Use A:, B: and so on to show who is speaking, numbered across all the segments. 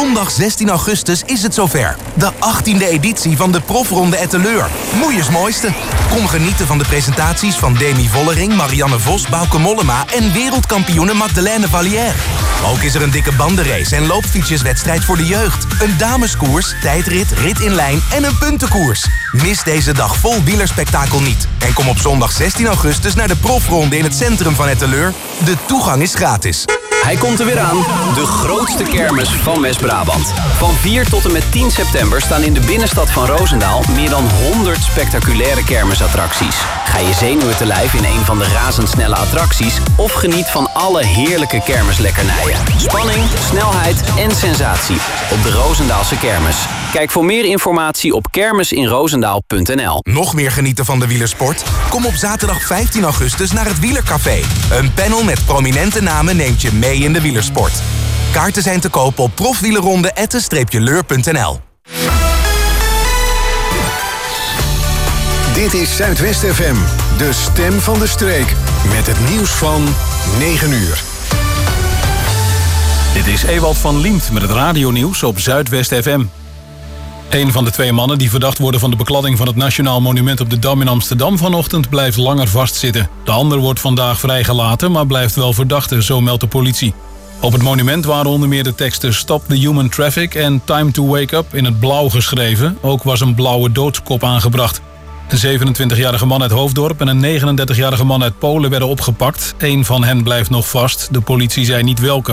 A: Zondag 16 augustus is het zover. De 18e editie van de Profronde Etteleur. Moeiers mooiste. Kom genieten van de presentaties van Demi Vollering, Marianne Vos, Bauke Mollema en wereldkampioene Magdalene Vallière. Ook is er een dikke bandenrace en loopfietsjeswedstrijd voor de jeugd. Een dameskoers, tijdrit, rit in lijn en een puntenkoers. Mis deze dag vol wielerspektakel niet. En kom op zondag 16 augustus naar de Profronde in het centrum van Etteleur. De toegang is gratis.
B: Hij komt er weer aan, de grootste kermis van West-Brabant. Van 4 tot en met 10 september staan in de binnenstad van Roosendaal meer dan 100 spectaculaire kermisattracties. Ga je zenuwen te lijf in een van de razendsnelle attracties of geniet van alle heerlijke kermislekkernijen. Spanning, snelheid en sensatie op de Roosendaalse kermis. Kijk voor meer informatie op kermisinroosendaal.nl.
A: Nog meer genieten van de wielersport? Kom op zaterdag 15 augustus naar het Wielercafé. Een panel met prominente namen neemt je mee in de wielersport. Kaarten zijn te kopen op profwielerronde@leur.nl.
C: Dit is Zuidwest FM, de stem van de streek. Met het nieuws van 9 uur.
D: Dit is Ewald van Liemt met het radionieuws op Zuidwest FM. Een van de 2 mannen die verdacht worden van de bekladding van het Nationaal Monument op de Dam in Amsterdam vanochtend blijft langer vastzitten. De ander wordt vandaag vrijgelaten, maar blijft wel verdachte, zo meldt de politie. Op het monument waren onder meer de teksten Stop the Human Traffic en Time to Wake Up in het blauw geschreven. Ook was een blauwe doodskop aangebracht. Een 27-jarige man uit Hoofddorp en een 39-jarige man uit Polen werden opgepakt. 1 van hen blijft nog vast, de politie zei niet welke.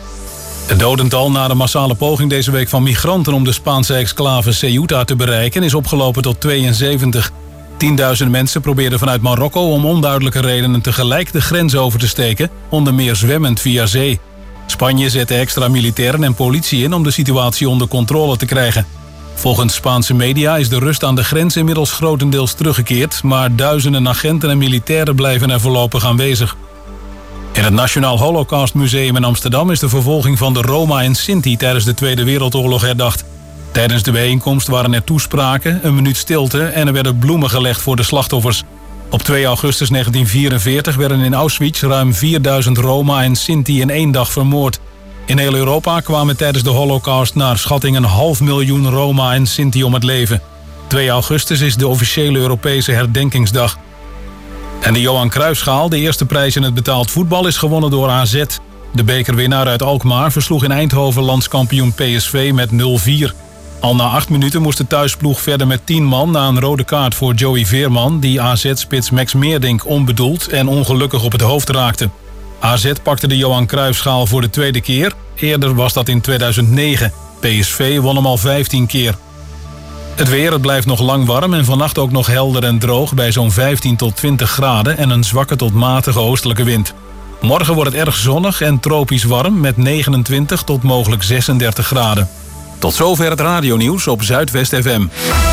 D: Het dodental na de massale poging deze week van migranten om de Spaanse exclave Ceuta te bereiken is opgelopen tot 72. 10.000 mensen probeerden vanuit Marokko om onduidelijke redenen tegelijk de grens over te steken, onder meer zwemmend via zee. Spanje zette extra militairen en politie in om de situatie onder controle te krijgen. Volgens Spaanse media is de rust aan de grens inmiddels grotendeels teruggekeerd, maar duizenden agenten en militairen blijven er voorlopig aanwezig. In het Nationaal Holocaust Museum in Amsterdam is de vervolging van de Roma en Sinti tijdens de Tweede Wereldoorlog herdacht. Tijdens de bijeenkomst waren er toespraken, een minuut stilte en er werden bloemen gelegd voor de slachtoffers. Op 2 augustus 1944 werden in Auschwitz ruim 4000 Roma en Sinti in 1 dag vermoord. In heel Europa kwamen tijdens de Holocaust naar schatting 500.000 Roma en Sinti om het leven. 2 augustus is de officiële Europese herdenkingsdag. En de Johan Cruijffschaal, de eerste prijs in het betaald voetbal, is gewonnen door AZ. De bekerwinnaar uit Alkmaar versloeg in Eindhoven landskampioen PSV met 0-4. Al na 8 minuten moest de thuisploeg verder met 10 man na een rode kaart voor Joey Veerman, die AZ-spits Max Meerdink onbedoeld en ongelukkig op het hoofd raakte. AZ pakte de Johan Cruijffschaal voor de 2e keer. Eerder was dat in 2009. PSV won hem al 15 keer. Het weer, het blijft nog lang warm en vannacht ook nog helder en droog bij zo'n 15 tot 20 graden en een zwakke tot matige oostelijke wind. Morgen wordt het erg zonnig en tropisch warm met 29 tot mogelijk 36 graden. Tot zover het radionieuws op Zuidwest FM.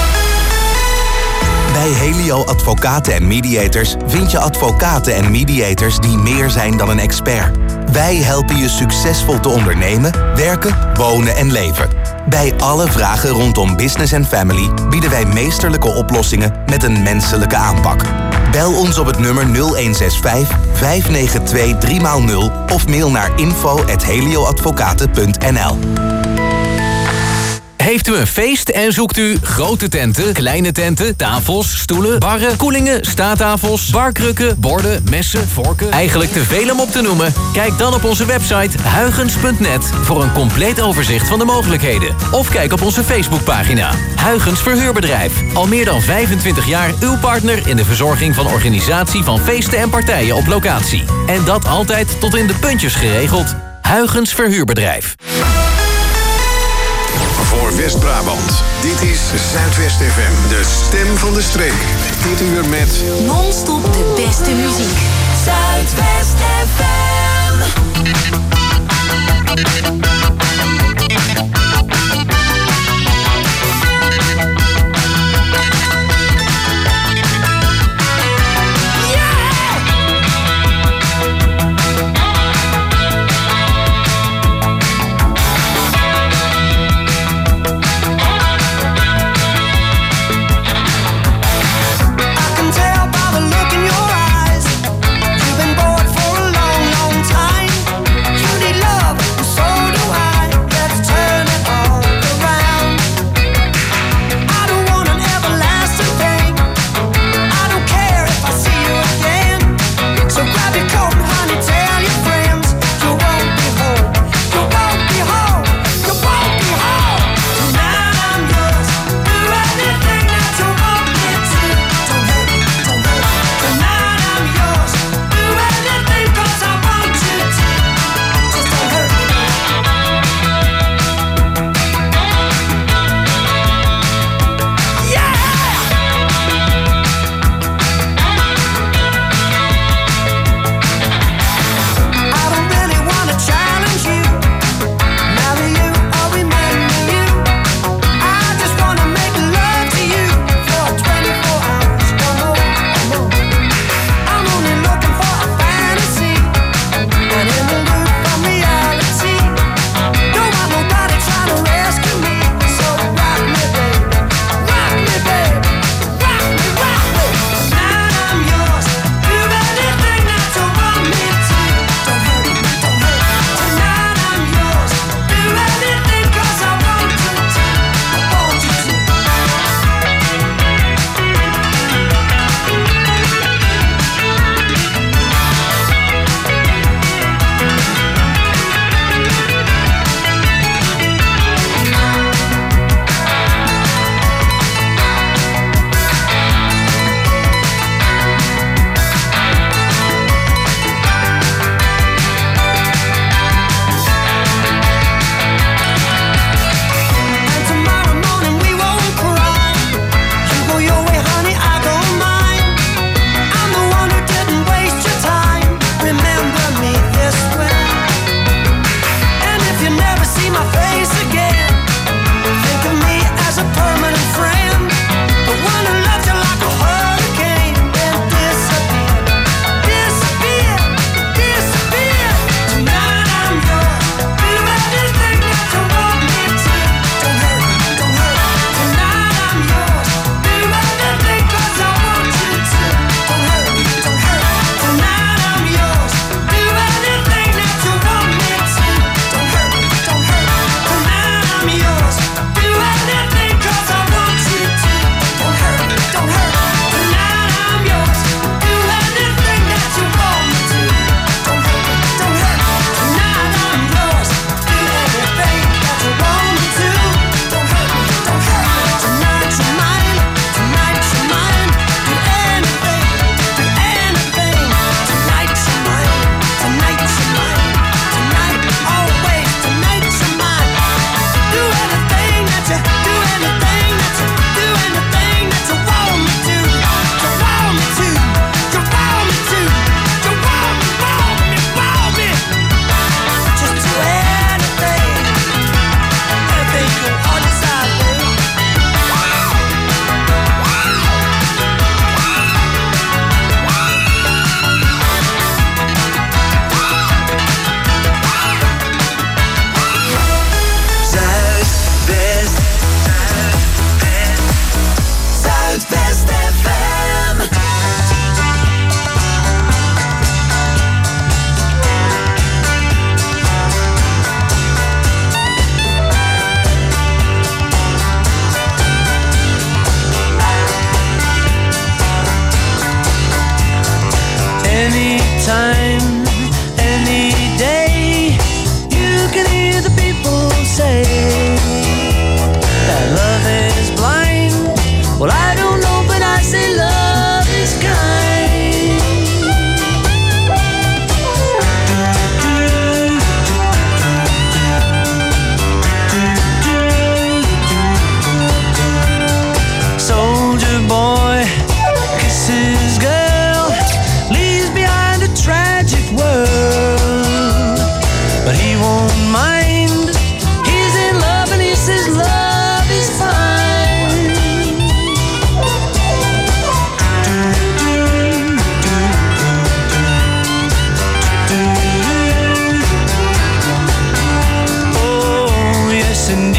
A: Bij Helio Advocaten en Mediators vind je advocaten en mediators die meer zijn dan een expert. Wij helpen je succesvol te ondernemen, werken, wonen en leven. Bij alle vragen rondom business en family bieden wij meesterlijke oplossingen met een menselijke aanpak. Bel ons op het nummer 0165 592 3x0 of mail naar info@helioadvocaten.nl.
E: Heeft u een feest en zoekt u grote tenten, kleine tenten, tafels, stoelen, barren, koelingen, staattafels, barkrukken, borden, messen, vorken? Eigenlijk te veel om op te noemen? Kijk dan op onze website huygens.net voor een compleet overzicht van de mogelijkheden. Of kijk op onze Facebookpagina. Huygens Verhuurbedrijf. Al meer dan 25 jaar uw partner in de verzorging van organisatie van feesten en partijen op locatie. En dat altijd tot in de puntjes geregeld. Huygens Verhuurbedrijf.
C: Voor West-Brabant. Dit is Zuidwest FM, de stem van de streek. Dit uur met
F: non-stop de beste muziek. Zuidwest FM.
G: Turn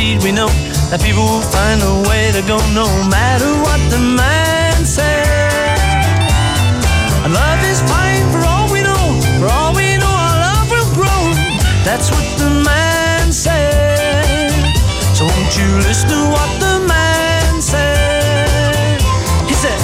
G: indeed we know that people will find a way to go no matter what the man says. And love is fine for all we know, for all we know our love will grow. That's what the man said. So won't you listen to what the man said? He said,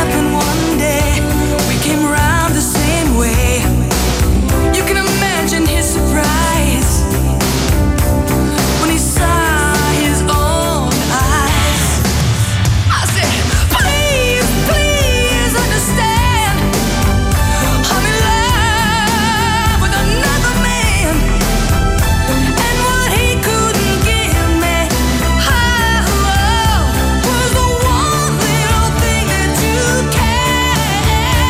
F: happened one day. We came round the same way. You can imagine his surprise when he saw his own eyes. I said, please, please understand, I'm in love with another man, and what he couldn't give me, was the one little thing that you can.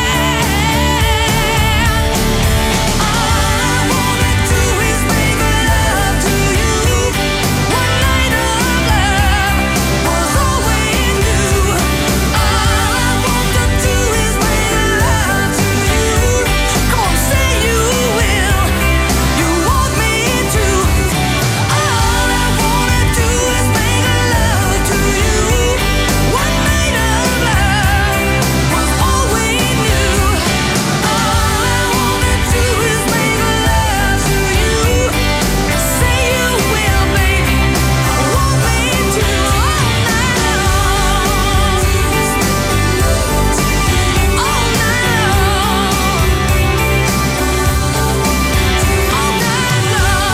F: All I wanna do is make love to you. One night of love was all we knew. All I want to do is make love to you. Come on, say you will. You want me to. All I wanna do is make love to you. One night of love was all we knew. All I wanna do is make love to you. Say you will, baby. Want me to all night long. All night long. All night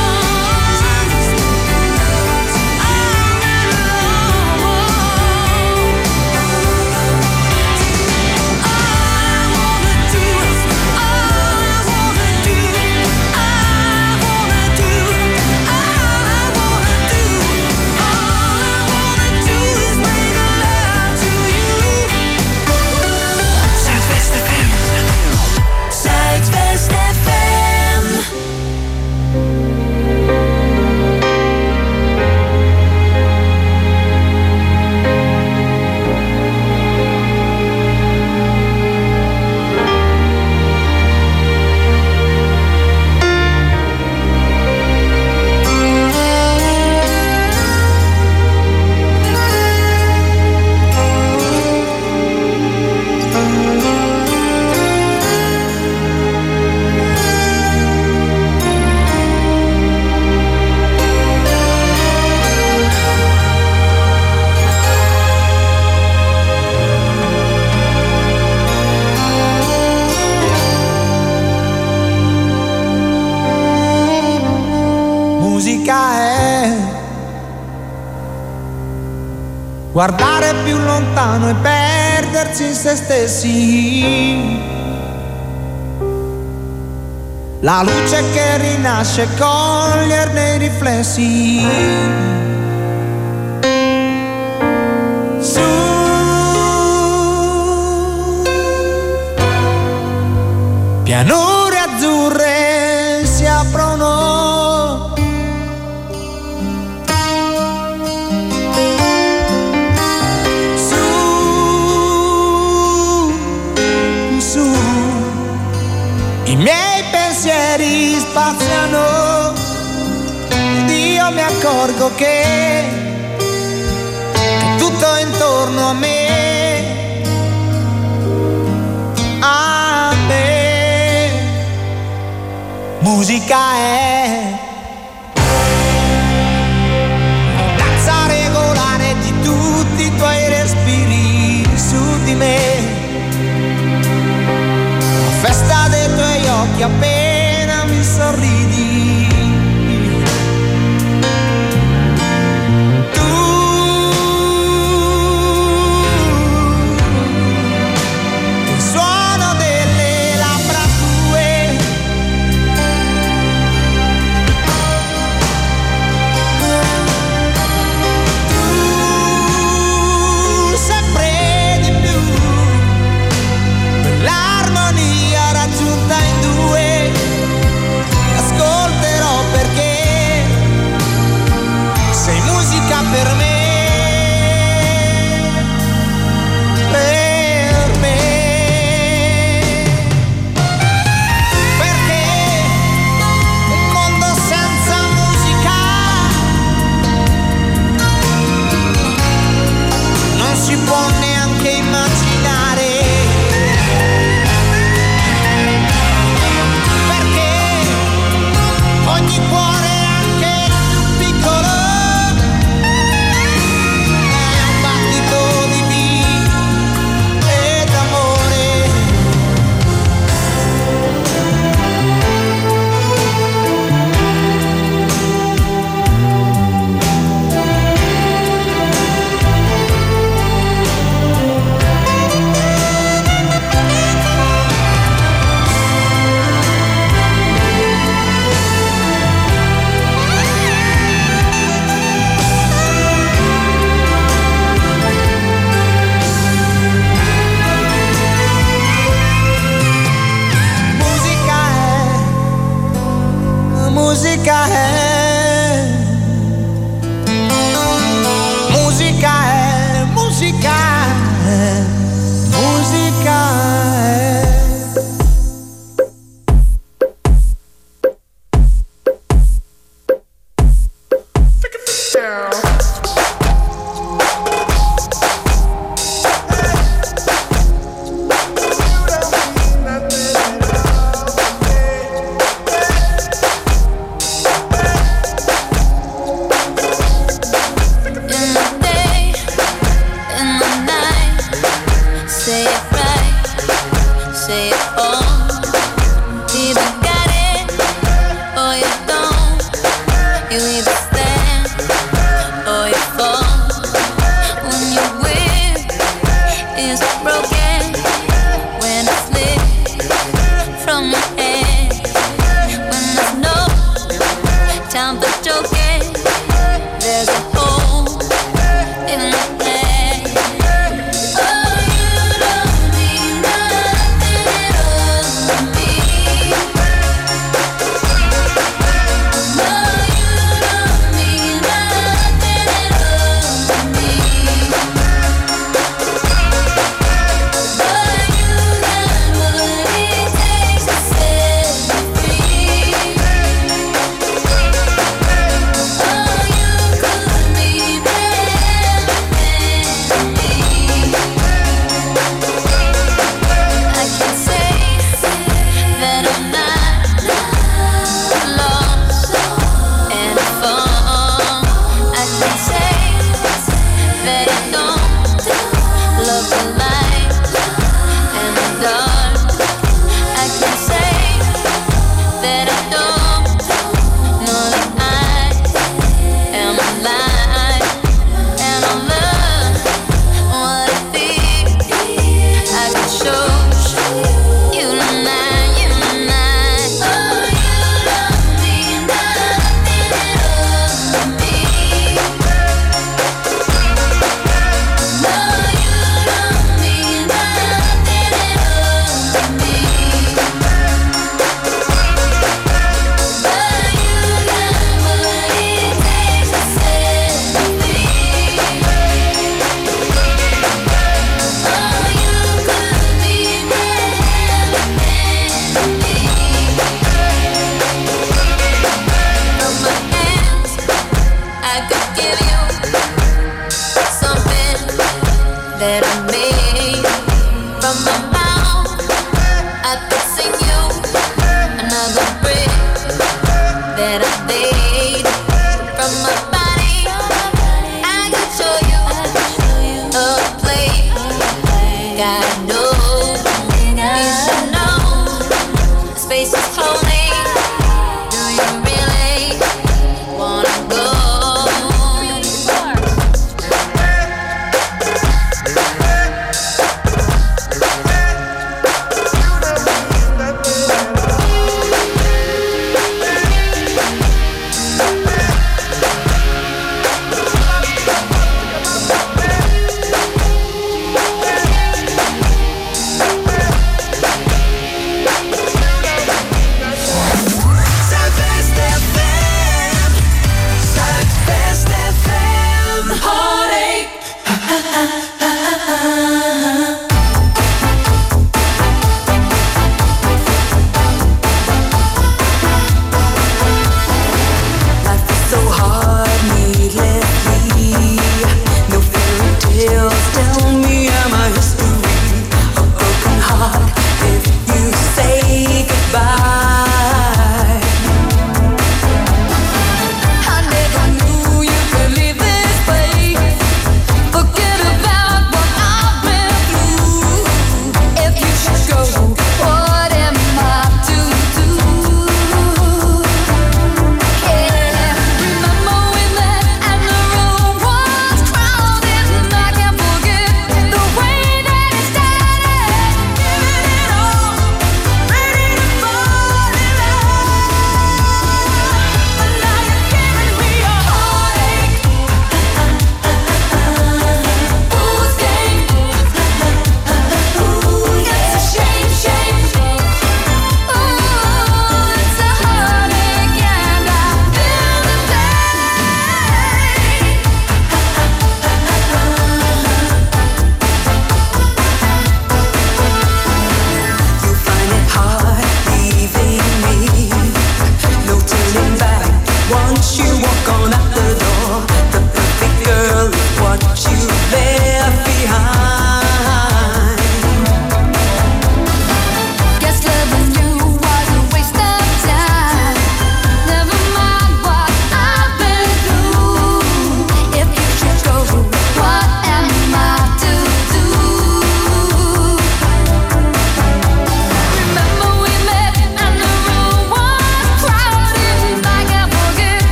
F: Zuidwest FM.
H: Musica è guardare più lontano e perdersi in se stessi. La luce che rinasce, coglierne i riflessi. Su pianure azzurre si aprono. I miei pensieri spaziano ed io mi accorgo che tutto intorno a me, musica è danza regolare di tutti i tuoi respiri su di me. Festa dei tuoi occhi appena mi sorridi. Tu, il suono delle labbra tue, tu sempre di più, quell'armonia raggiunta in due. musica è, musica è, musica è, musica è.
F: Oh,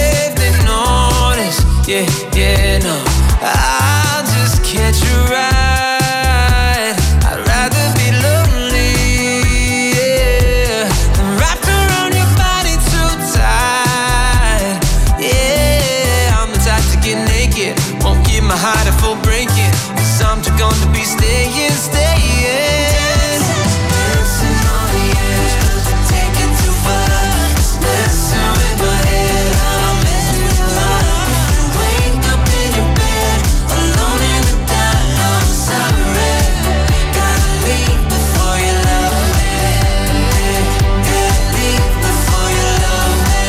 G: if they notice. Yeah, yeah, no, I'll just catch a ride. I'd rather be lonely, yeah, than wrapped around your body too tight. Yeah, I'm the type to get naked, won't give my heart a full breaking, 'cause I'm too gone to be staying, staying. Dancing on the edge, but take it too far. Messing with my head, I'm messing with your heart. You wake up in your bed, alone in the dark, I'm sorry. Gotta leave before you love me. Gotta leave before you love me.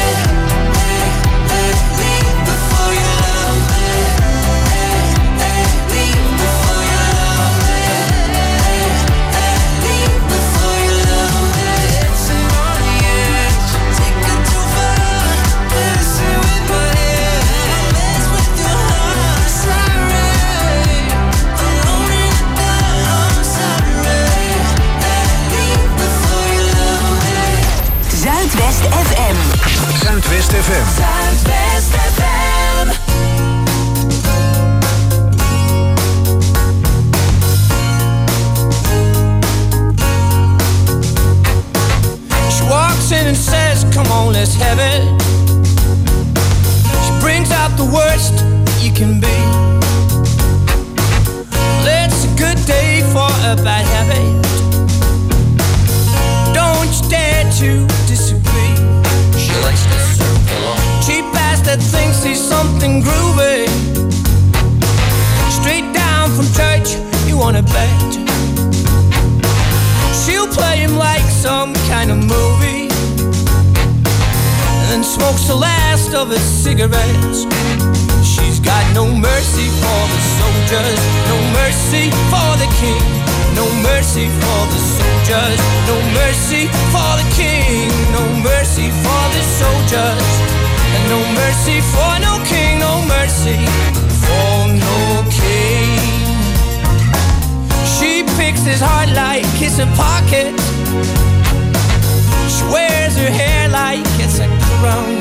G: Leave before you love me. Leave before you love me. Leave before you love me. Dancing on the edge, take it too far. Messing with my head, mess with your heart. Sorry, alone in the dark, I'm sorry. Leave before you love me.
I: Zuidwest FM.
C: Zuidwest FM.
I: Zuidwest FM.
G: She walks in and says, come on, let's have it. She brings out the worst you can be. Well, it's a good day for a bad habit. Don't you dare to disagree. She likes to circle on. Cheap ass that thinks he's something groovy. Straight down from church, you wanna bet. She'll play him like some kind of movie, and then smokes the last of his cigarettes. She's got no mercy for the soldiers, no mercy for the king, no mercy for the soldiers, no mercy for the king, no mercy for the soldiers, and no mercy for no king, no mercy for no king. She picks his heart like it's a pocket. She wears her hair like it's a crown.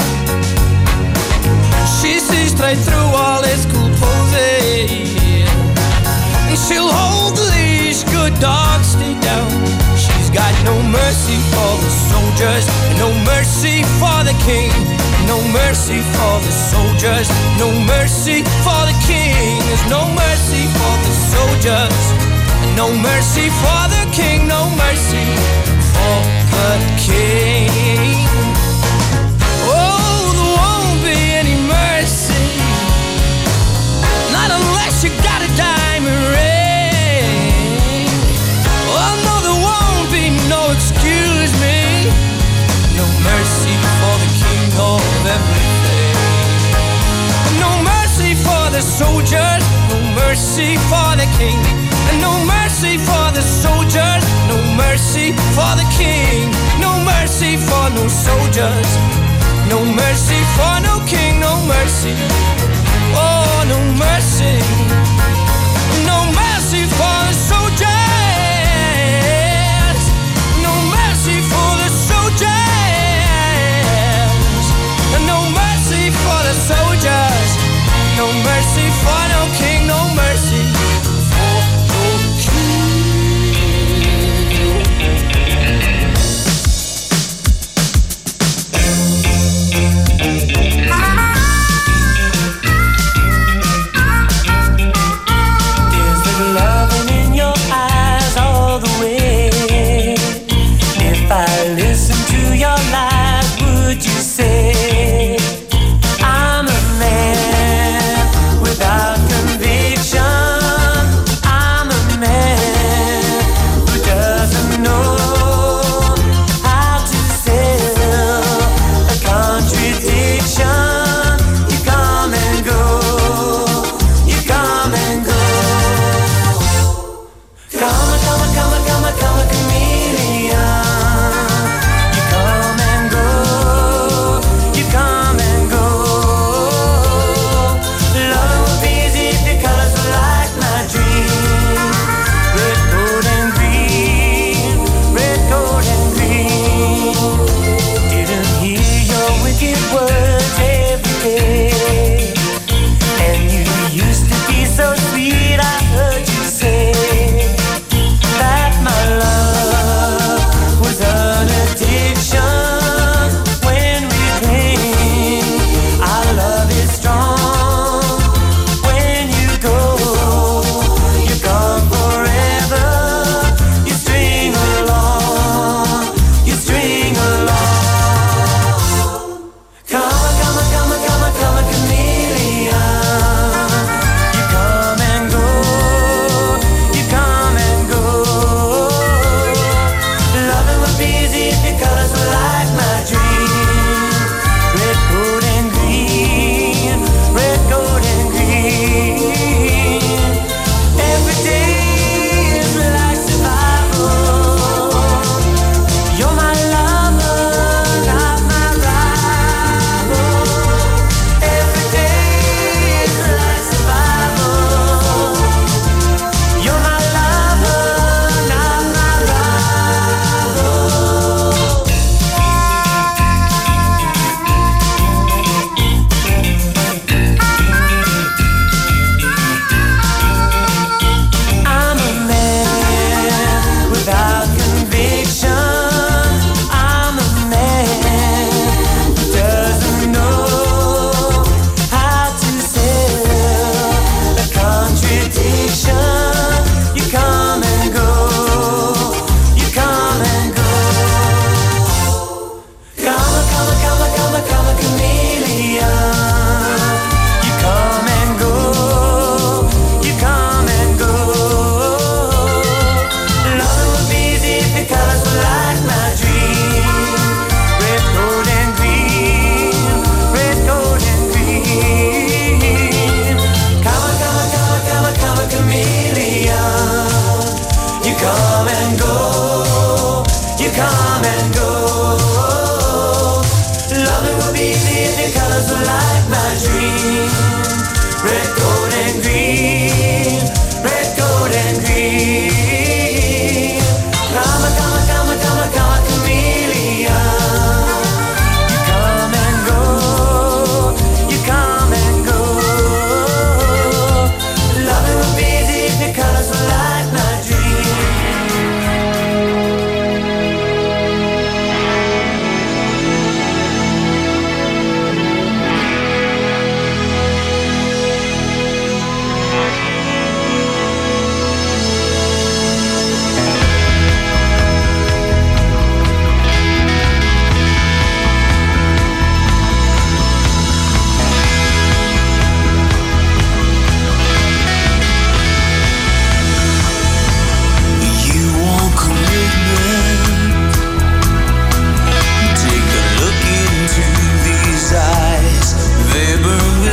G: She sees straight through all his cool poses, and she'll hold the leash, good dog, stay down. She's got no mercy for the soldiers, no mercy for the king, no mercy for the soldiers, no mercy for the king. There's no mercy for the soldiers, no mercy for the king, no mercy for the king. Oh, there won't be any mercy, not unless you got a diamond ring. Oh no, there won't be no excuse me, no mercy for the king of everything. No mercy for the soldiers, no mercy for the king, and no mercy for the soldiers, no mercy for the king, no mercy for no soldiers, no mercy for no king, no mercy, oh no mercy, no mercy for the soldiers, no mercy for the soldiers, no mercy for the soldiers, no mercy for no king, no mercy for no king.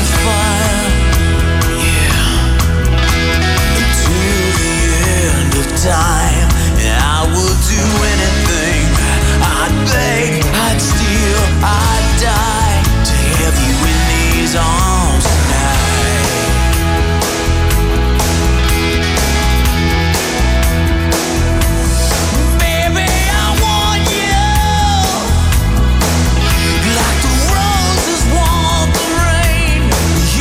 G: fire. Yeah. Until the end of time. And I will do anything. I'd beg, I'd steal, I'd die to have you in these arms tonight. Baby, I want you like the roses want the rain.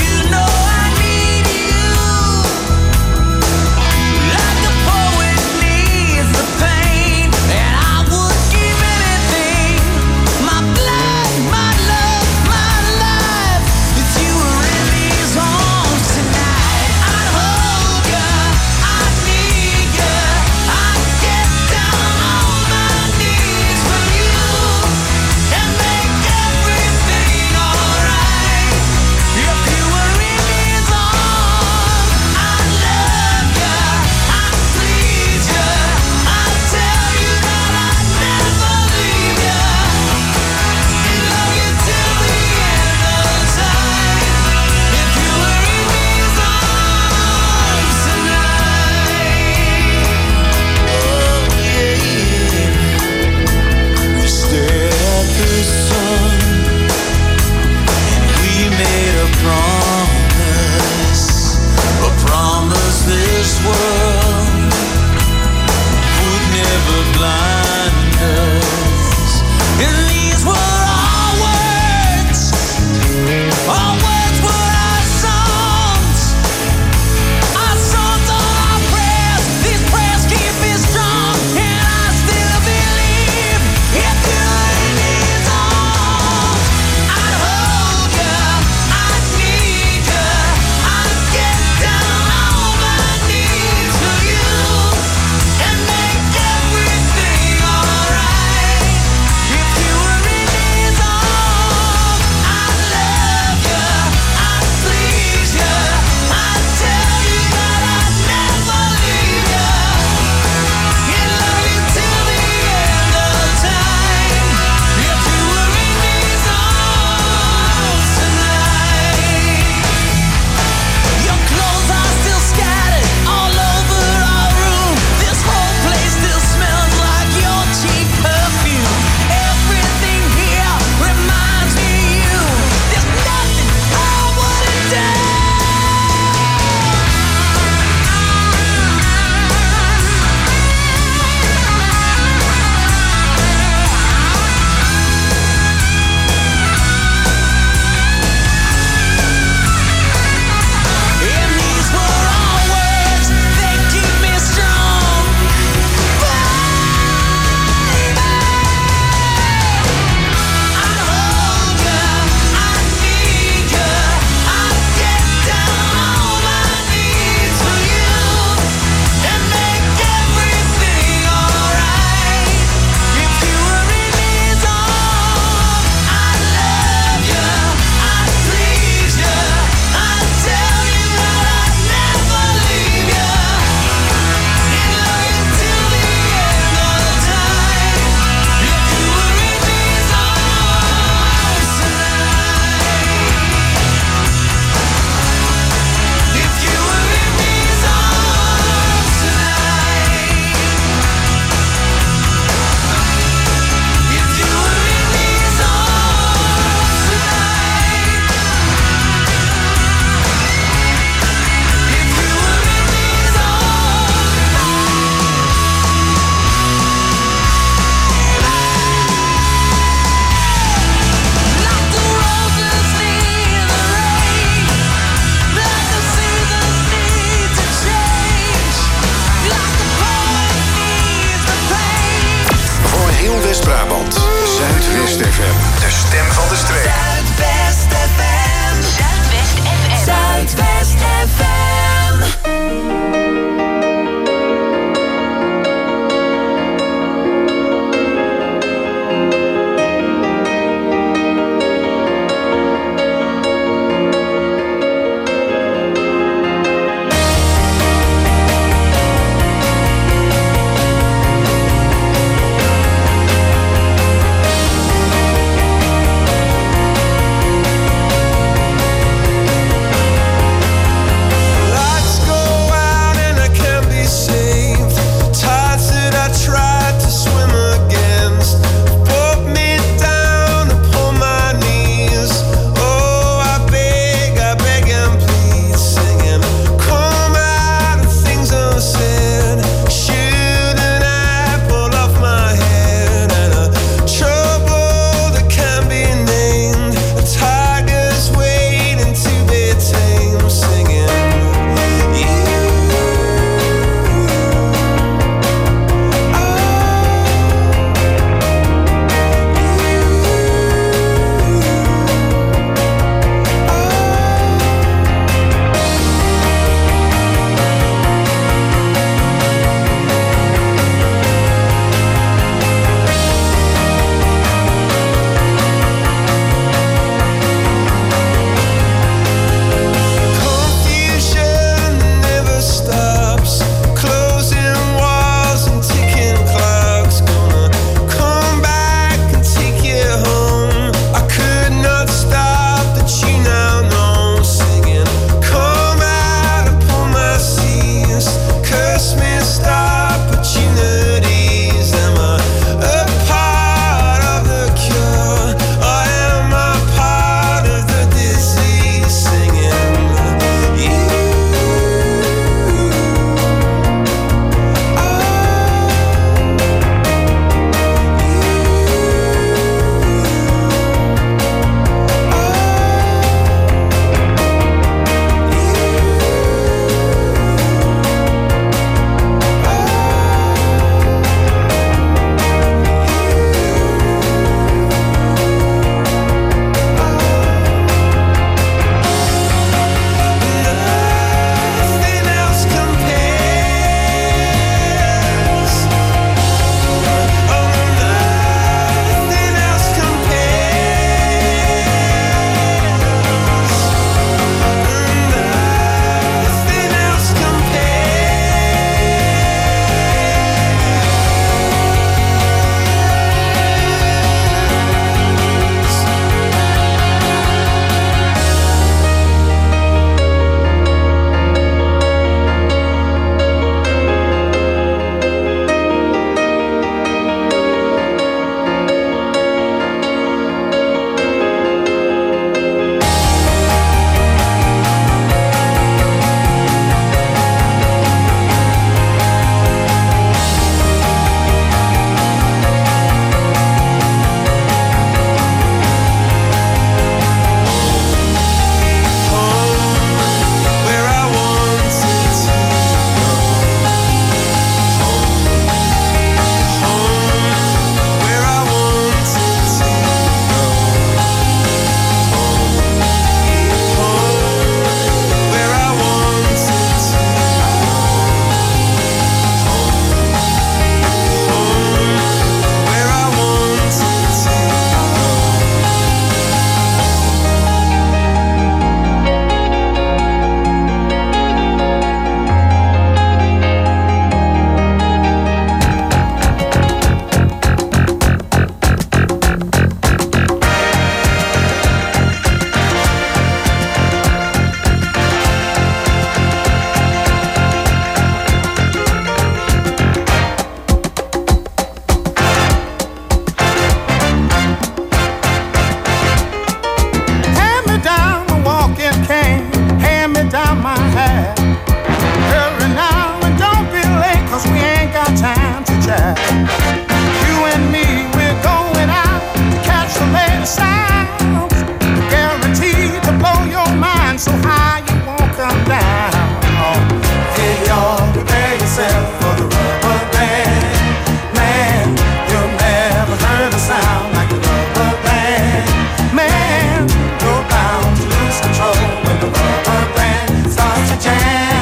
J: can't hand me down my hat. Hurry now and don't be late, 'cause we ain't got time to chat. You and me, we're going out to catch the latest sounds. Guaranteed to blow your mind so high you won't come down. Hey y'all, prepare yourself for the rubber band. Man, you've never heard a sound like the rubber band. Man, you're bound to lose control when the rubber band starts to jam.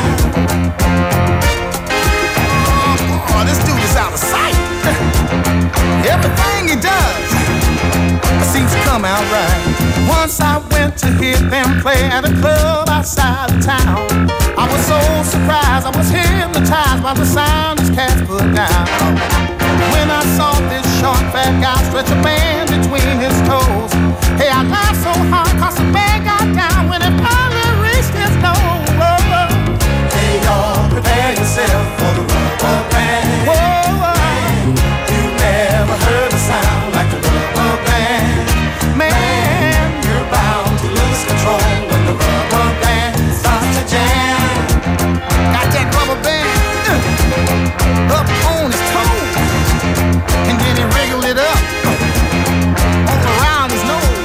J: Oh, this dude is out of sight. Everything he does seems to come out right. Once I went to hear them play at a club outside of town. I was so surprised, I was hypnotized by the sound these cats put down. When I saw this short fat guy stretch a band between his toes, hey, I laughed so hard 'cause the band got down when it finally reached his nose. Hey y'all, prepare yourself for the rubber band. Whoa, you never heard a sound like the rubber band. Man, you're bound to lose control when the rubber band starts to jam. Got that rubber band up on his toes, and then he wriggled it up all around his nose.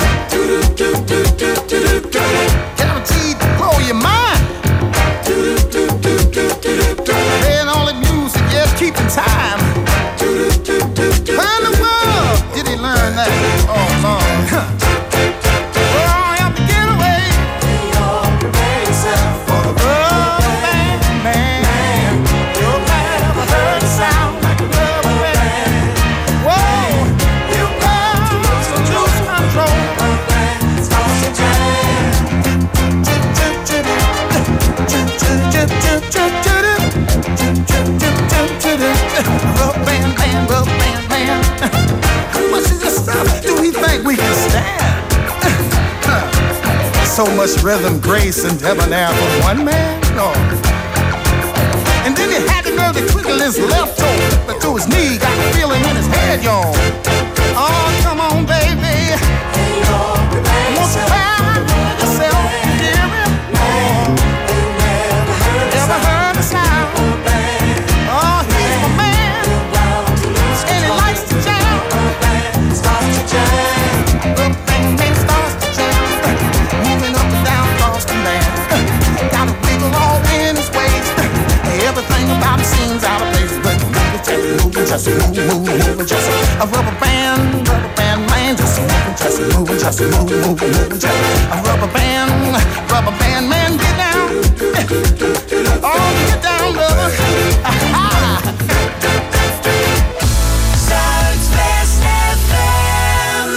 J: Guaranteed to blow your mind. Playing all the music, just keeping time. Where in the world did he learn that? Oh, Lord. Well, I have to get away. Prepare yourself for the rubber band. Man, you've never heard a sound like a rubber band. Whoa, you've got to lose control. Starts to jam. Rubber band, man, rubber band, man. How much of this stuff do we think we can stand? So much rhythm, grace, and debonair for one man? No. And then he had the nerve to twiddle his left toe, but through his knee, got the feeling in his head, y'all. Oh, come on, baby. Won't you find yourself hearing? Never heard a sound. Oh, he's my man, and he likes to jam. Starts to jam. The band starts to jam. Moving up and down across the land. Got a wiggle all in his waist. Everything about him seems out of place, but moving, just moving, just a rubber band, man, just moving, just moving, just a rubber band, man, get down. Oh, get down, brother.
I: Zuidwest FM.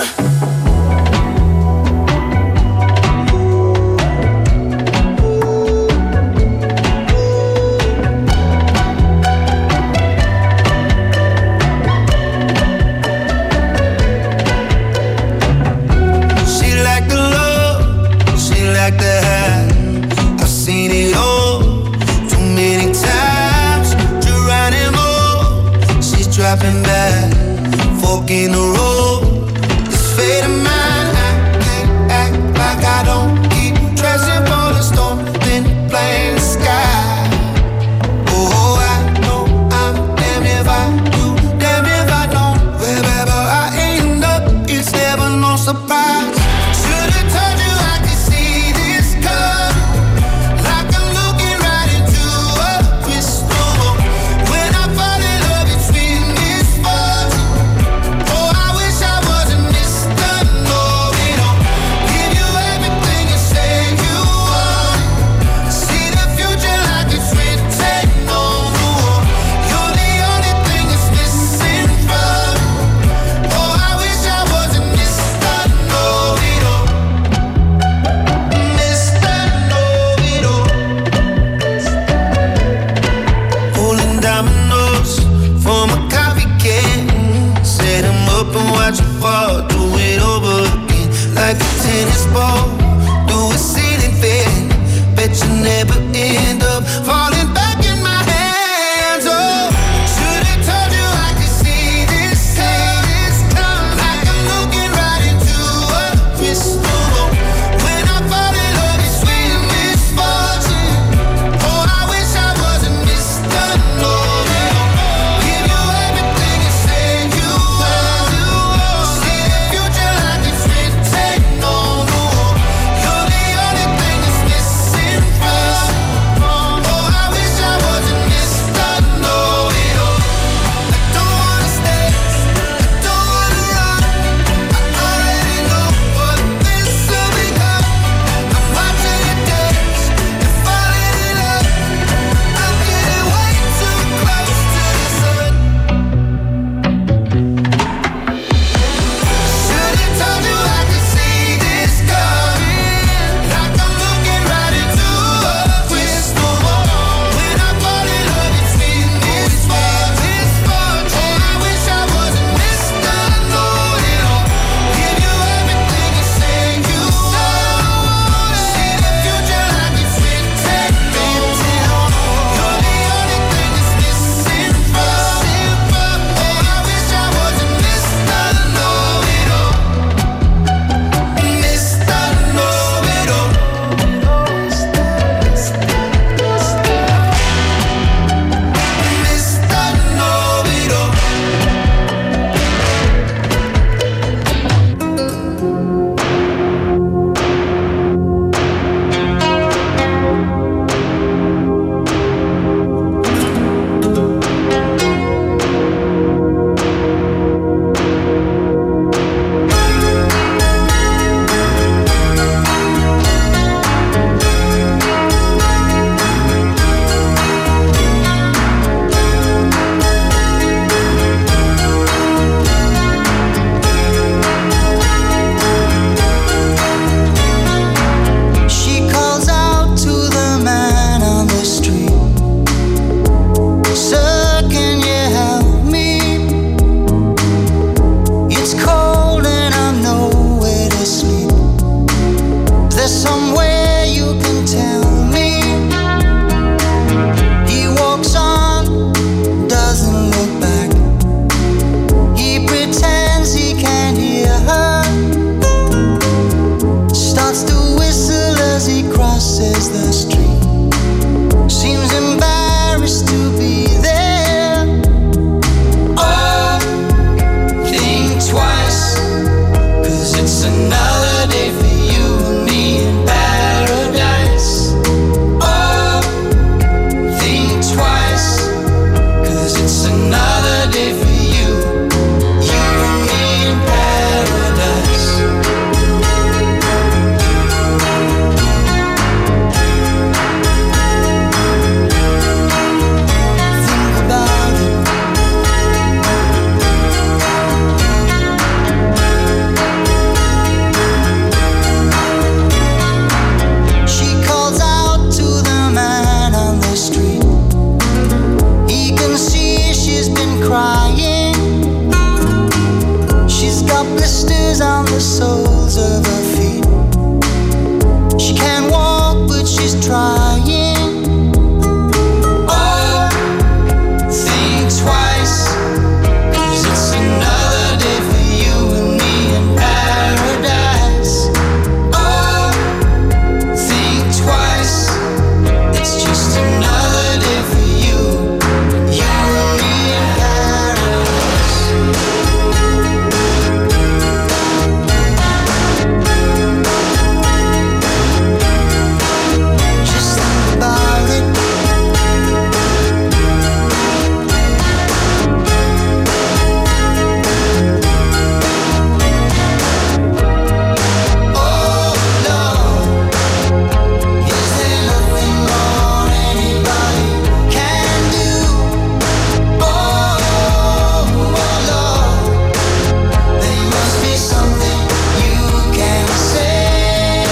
H: She like the love, she like the high. I've seen it all too many times. Geronimo, she's dropping back, fork in the road. This fate of mine, I can't act like I don't keep dressing for the storm, then playing the sky. Oh, I know I'm damned if I do, damned if I don't. Wherever I end up, it's never no surprise. Should've told you I could see this coming, like I'm looking right into a crystal ball. When I fall in love, it's with misfortune. Oh, I wish I wasn't Mr. Know-it-all. Give you everything you say you want. See the future like it's written on the wall. You're the only thing that's missing from me. Oh, I wish I wasn't Mr. Know-it-all. Mr. Know-it-all. Pulling dominoes from a copycat. Set 'em up and watch 'em fall. Do it over again like a tennis ball. Do a ceiling fan. Bet you never end up falling back in my hands. Oh, should've told you I could see this coming, like I'm looking right into a crystal ball. When I fall in love, it's with cross the street. Seems embarrassed to be there. Oh, think twice, 'cause it's another day for you and me in paradise. Oh, think twice, 'cause it's another day for you and me in paradise. Think about it. She calls out to the man on the street. He can see she's been crying. She's got blisters on the soles of her feet. She can't walk, but she's trying. Oh, think twice, 'cause it's another day for you and me in paradise. Oh, think twice, it's just another day for you and me in paradise. Just think about it. Oh Lord, is there nothing more anybody can do? Oh Lord, there must be something you can say.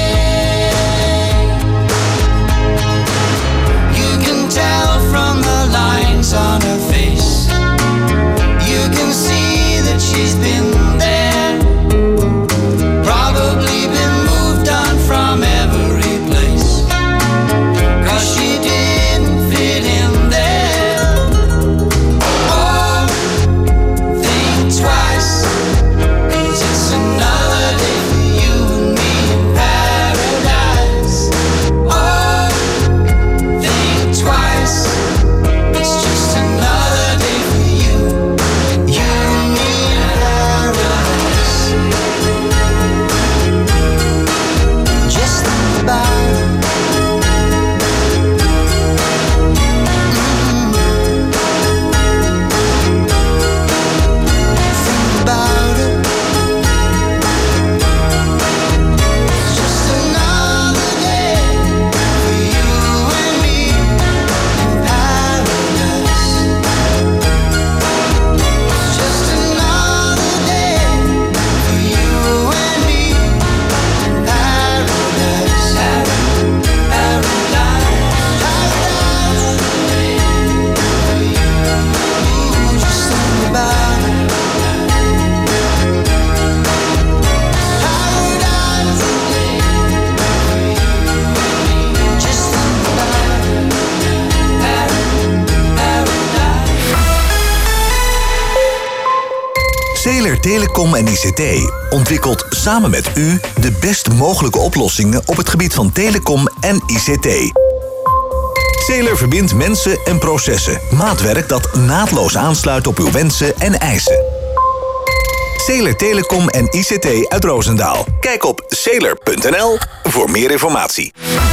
H: You can tell from the lines on her face. You can see that she's been there. Probably been moved on from every place, 'cause she didn't fit in there. Oh, think twice, 'cause it's another day for you and me in paradise. Oh, think twice, it's just another day for you and me in paradise. Just think about it. Think about it. It's just another day for you and me in paradise. It's just another day for you and me in paradise. Paradise. Ooh, just think about it. Paradise. Just think about it.
K: Zeeler Telecom en ICT ontwikkelt samen met u de best mogelijke oplossingen op het gebied van telecom en ICT. Zeeler verbindt mensen en processen. Maatwerk dat naadloos aansluit op uw wensen en eisen. Zeeler Telecom en ICT uit Roosendaal. Kijk op zeeler.nl voor meer informatie.